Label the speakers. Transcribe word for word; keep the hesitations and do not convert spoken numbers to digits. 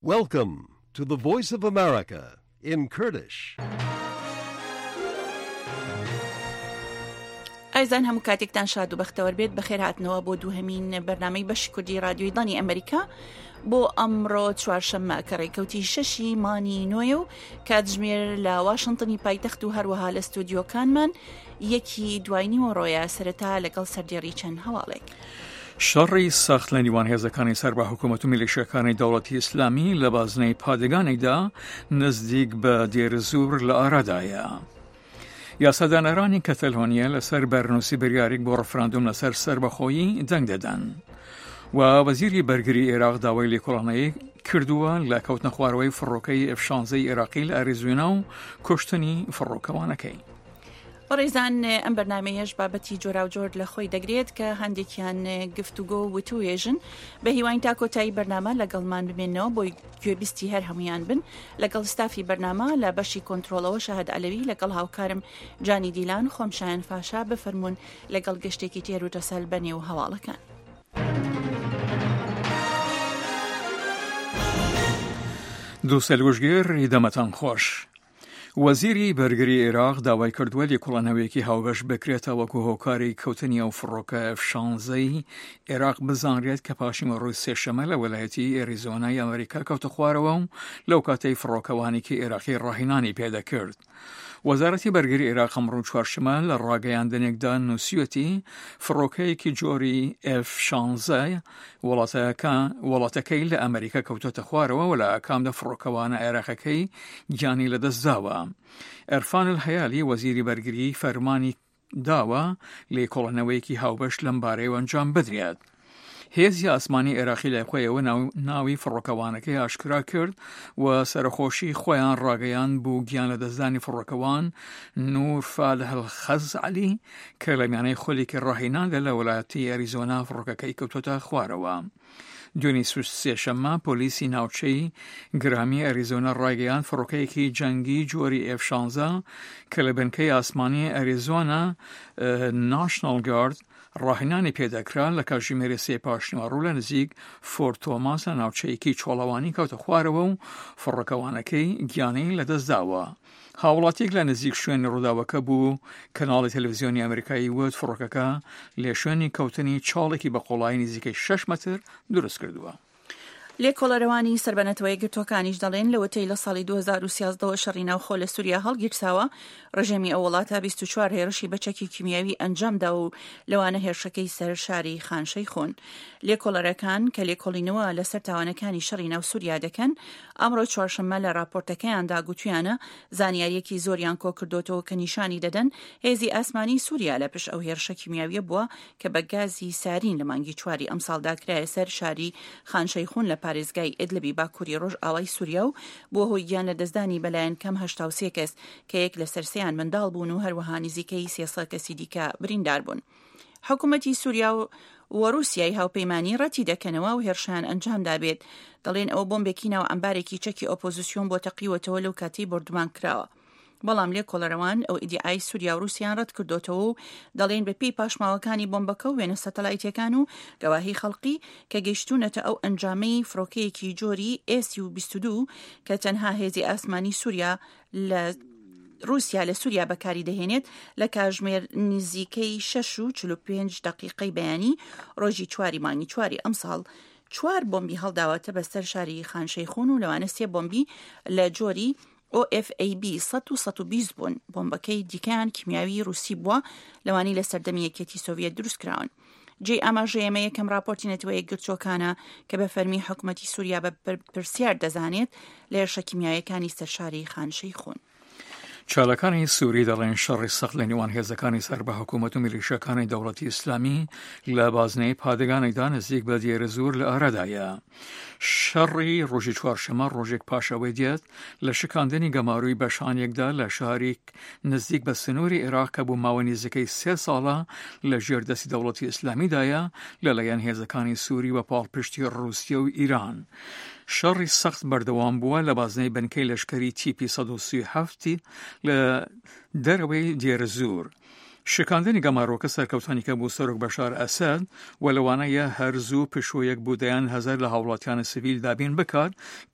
Speaker 1: Welcome to the Voice of America in Kurdish.
Speaker 2: ئایزان هەموو کاتێکتان شاد و بەختەوەر بێت بەخێر هاتنەوە بۆ دووهەمین بەرنامەی بەشی کوردی رادیۆی دانی ئەمریکا بۆ ئەمڕۆ چوارشەممە کە ڕێکەوتی شەشی مانی نوێ و کاتژمێر لە واشنتنی پایتەخت و هەروەها لە ستودیۆکانمان یەکی دوای نیوەڕۆیە سەرەتا لەگەڵ سەردێڕی چەند هەواڵێک.
Speaker 3: شەڕی سەخت لە نیوان هێزەکانی سەر بە حکوومەت و میلیشیەکانی دەوڵەتی ئیسلامی لە بازنەی پادگانێکدا نزدیک بە دێرزوور لە ئارادایە. یاسادانەرانی کەتەلۆنیا لەسەر بەرنووسی بریارێک بۆ ڕەفراندوم لەسەر سەربەخۆیی دەنگ دەدەن و وەزیری بەرگری عێراق داوای لێکۆڵانەیە کردووە لە کەوتنە خوارەوەی فڕۆکەی ئێف شانزەی عێراقی لە ئەریزۆنا و کوشتنی فڕۆکەوانەکەی.
Speaker 2: ڕێزان ئەم بەرنامەیەش بابەتی جۆرا و جۆر لە خۆی دەگرێت کە هەندێکیان گفتوگۆ و وتوێژن بە هیوان تا کۆتایی بەرنامە لەگەڵمان بمێنەوە بۆی گوێبیستی هەر هەمویان بن لەگەڵ ستافی بەرنامە لە بەشی کۆنتترۆلەوە شەهەد ئەلەوی لەگەڵ هاوکارم جانی دیلان خۆمشایان فاشا بفەرمونون لەگەڵ گەشتێکی تێر و تەسەل بەنێ و هەواڵەکان.
Speaker 3: دووسەلگوژگێر دەمەتان خۆش. وەزیری بەرگری عێراق داوای کردووە لێکۆڵانەوەیەکی هاوبەش بکرێتە وەکو هۆکاری کەوتنی ئەو فڕۆکە ئێف شانزەی عێراق بزانرێت کە پاشیمە ڕووی سێشەمە لە وەلایەتی ئەریزۆنای ئەمریکا کەوتە خوارەوە و لەو کاتەی فڕۆکەوانێکی عێراقی ڕاهێنانی پێدەکرد. وەزارەتی بەرگری عێراق ئەمڕۆ چوارشەمە لە ڕاگەیاندنێکدا نووسیوەتی فڕۆکەیەکی جۆری ئێف شانزە وڵاتەکەی لە ئەمریکا کەوتۆتە خوارەوە و لە ئەکامدا فڕۆکەوانە عێراقەکەی گیانی لەدەستداوە. ئەرفان الهەیالی وەزیری بەرگری فەرمانی داوە لێکۆڵەنەوەیەکی هاوبەش لەم بارەیەوە ئەنجام بدرێت. هێزی ئاسمانی عێراقی لای خۆیەوە ناوی فڕۆکەوانەکەی ئاشکرا کرد و سەرخۆشی خۆیان ڕاگەیان بوو گیان لە دەستدانی فڕۆکەوان نور فالح الخەزعلی کە لە میانەی خۆلێکی ڕاهێناندا لە وەلایەتی ئەریزۆنا فڕۆکەکەی کەوتۆتە خوارەوە. دوێنێ سێشەممە پۆلیسی ناوچەی گرامی ئەریزۆنا ڕاگەیان فڕۆکەیەکی جەنگی جۆری ئێف شانزە کە لە بنکەی ئاسمانی ئەریزۆنا ناشنال گارد ڕاهێنانی پێدەکرا لە کاتژمێری سێ پاشنیوە ڕوو لە نزیک فۆرت تۆماسە ناوچەیەکی چۆڵەوانی کەوتە خوارەوە و فڕۆکەوانەکەی گیانەی لەدەستداوە. هاوڵاتێک لە نزیک شوێنی ڕووداوەکە بوو کەناڵی تەلەڤیزیۆنی ئەمریکایی وت فڕۆکەکە لێ شوێنی کەوتنی چاڵێکی بە قۆڵایی نزیکەی شەش مەتر دروست کردووە.
Speaker 2: لێکۆڵەرەوانی سەربەنەتەوەی گرتوەکانیش دەڵێن لەوەتەی لە ساڵی دوو هەزار و سیازدەوە شەڕی ناوخۆ لە سووریا هەڵگیرساوە ڕژێمی ئەو وڵاتە بیست و چوار هێرشی بەچەکی کیمیاوی ئەنجامدا و لەوانە هێرشەکەی سەر شاری خانشەی خۆن. لێکۆڵەرەکان کە لێکۆڵینەوە لەسەر تاوانەکانی شەڕی ناو سووریا دەکەن ئەمڕۆ چوارشەممە لە راپۆرتەکەیاندا گوتویانە زانیاریەکی زۆریان کۆ کردوتەوە کە نیشانی دەدەن هێزی ئاسمانی سووریا لە پشت ئەو هێرشە کیمیاویە بووە کە بە گازی سارین لە مانگی چواری ئەمساڵدا کرایە سەر شاری خانشەی خۆن لە پارێزگای ئیدلبی باکووری ڕۆژ ئاوای سووریا و بۆ هۆی گیان لە دەستدانی بەلایەن کەم هەشتا و سێ کەس کە یەک لە سەرسەیان منداڵ بوون و هەروەها نزیکەی سێسەد کەسی دیکە بریندار بوون. حکوومەتی سووریا و وەروسیای هاوپەیمانی ڕەتی دەکەنەوە و هێرشیان ئەنجامدا بێت. دەڵێن ئەو بۆمبێکی ناو ئەمبارێکی چەکی ئۆپۆزیسیۆن بۆ تەقیوەتەوە لەو کاتی بردومان کراوە. بەڵام لێکۆڵەرەوان ئەو ئیدیای سووریا و رووسیان ڕەت کردوتەوە و دەڵێن بەپێی پاشماوەکانی بۆمبەکە و وێنە سەتەلایتیەکان و گەواهی خەڵقی کە گەیشتونەتە ئەو ئەنجامەی فڕۆکەیەکی جۆری ئێسی و بیست و دوو کە تەنها هێزی ئاسمانی سووریا لە رووسیا لە سووریا بەکاری دەهێنێت لە کاتژمێر نزیکەی شەش و چل و پێنج دەقیقەی بەیانی ڕۆژی چواری مانگی چواری ئەمساڵ چوار بۆمبی هەڵداوەتە بەسەر شاری خانشەی خۆن و لەوانە سێ بۆمبی لە جۆری ئۆ ئێف ئەی بی سەد و سەد و بیست بوون. بۆمبەکەی دیکەیان کیمیاوی رووسی بووە لەوانی لە سەردەمی یەکێتی سۆڤیەت دروست کراون. جێ ئاماژەیەمە یەکەم راپۆرتی نەتەوەیەک گرتوەکانە کە بە فەرمی حکوومەتی سووریا بە پرسیار دەزانێت لە هێرشە کیمیاویەکانی سەرشاری خانشەی خۆن.
Speaker 3: چالەکانی سووری دەڵێن شەڕی سەخت لە نیوان هێزەکانی سەر بە حکوومەت و میلیشیەکانی دەوڵەتی ئیسلامی لە بازنەی پادگانێکدا نزیک بە دێرەزوور لە ئارادایە. شەڕی ڕۆژی چوارشەمە ڕۆژێک پاشەوەی دێت لە شکاندنی گەماروی بەشانێکدا لە شارێک نزیک بە سنووری عێراق کە بوو ماوە نزیکەی سێ ساڵە لە ژێردەستی دەوڵەتی ئیسلامیدایە لەلایەن هێزەکانی سووری و پاڵپشتی رووسیا و ئیران. شەڕی سەخت بەردەوام بووە لە بازنەی بنکەی لەشکری تیپی سەد و سی و هەفتی لە دەرەوەی دێرەزوور. شکاندنی گەماڕۆکە سەرکەوتانیکە بوو سەرۆک بەشار ئەسەد و لەوانەیە هەرزوو پشوویەک بوو دەیان هەزار لە هاوڵاتیانە سڤیل دابین بکات